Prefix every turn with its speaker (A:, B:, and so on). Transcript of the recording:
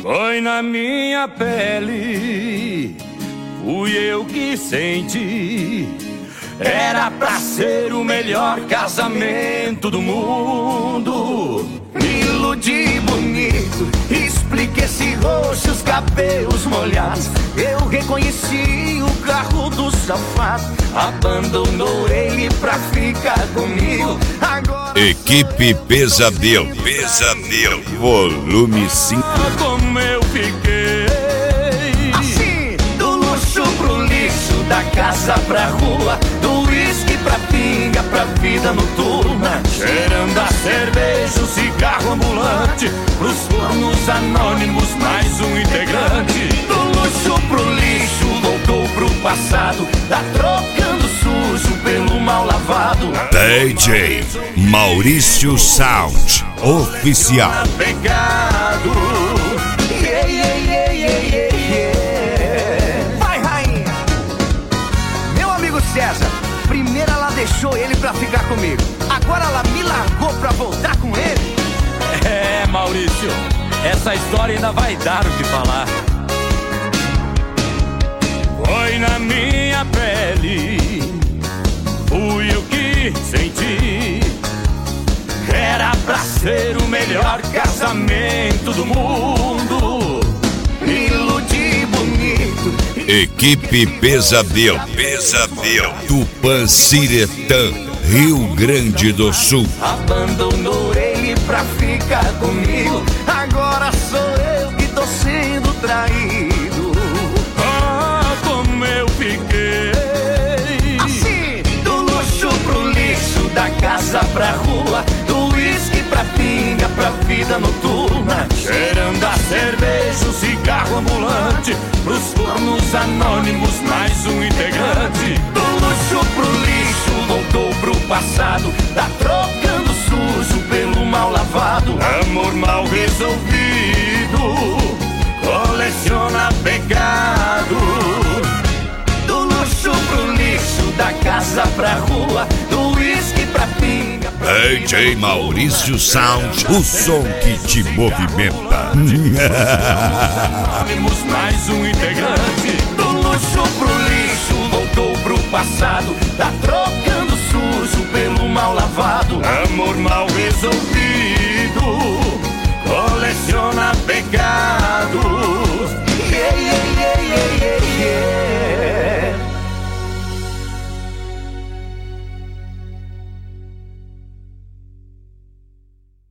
A: Foi na minha pele, fui eu que senti. Era pra ser o melhor casamento do mundo. Me iludi bonito, expliquei esse rosto, os cabelos molhados. Eu reconheci o carro do safado. Abandonou ele pra ficar comigo. Agora
B: Equipe Pesadelo, volume 5.
A: Como eu fiquei assim, do luxo pro lixo, da casa pra rua, do uísque pra pinga, pra vida noturna, cheirando a cerveja, o cigarro ambulante, pros fornos anônimos, mais um integrante. Do luxo pro lixo, voltou pro passado, tá trocando sujo pelo mal lavado.
B: DJ Maurício Sound Oficial.
A: Pecado. Vai, rainha. Meu amigo César, primeiro ela deixou ele pra ficar comigo, agora ela me largou pra voltar com ele. É, Maurício, essa história ainda vai dar o que falar. Foi na minha pele, fui eu que senti. Era pra ser o melhor casamento do mundo. Me iludi bonito.
B: Equipe Pesadelo, Tupanciretã, Rio Grande do Sul.
A: Abandonou ele pra ficar comigo, agora sou eu que tô sendo traído. Ah, como eu fiquei assim, do luxo pro lixo, da casa pra rua, do uísque pra pinga, pra vida noturna, cheirando a cerveja, o cigarro ambulante, pros fornos anônimos, mais um integrante. Do luxo pro lixo, voltou pro passado, tá trocando sujo pelo mal lavado. Amor mal resolvido, coleciona pecado. Do luxo pro lixo, da casa pra rua, do uísque pra pinga, pra
B: DJ Maurício Sound, o som que te movimenta.
A: mais um integrante. Do luxo pro lixo, voltou pro passado, tá trocando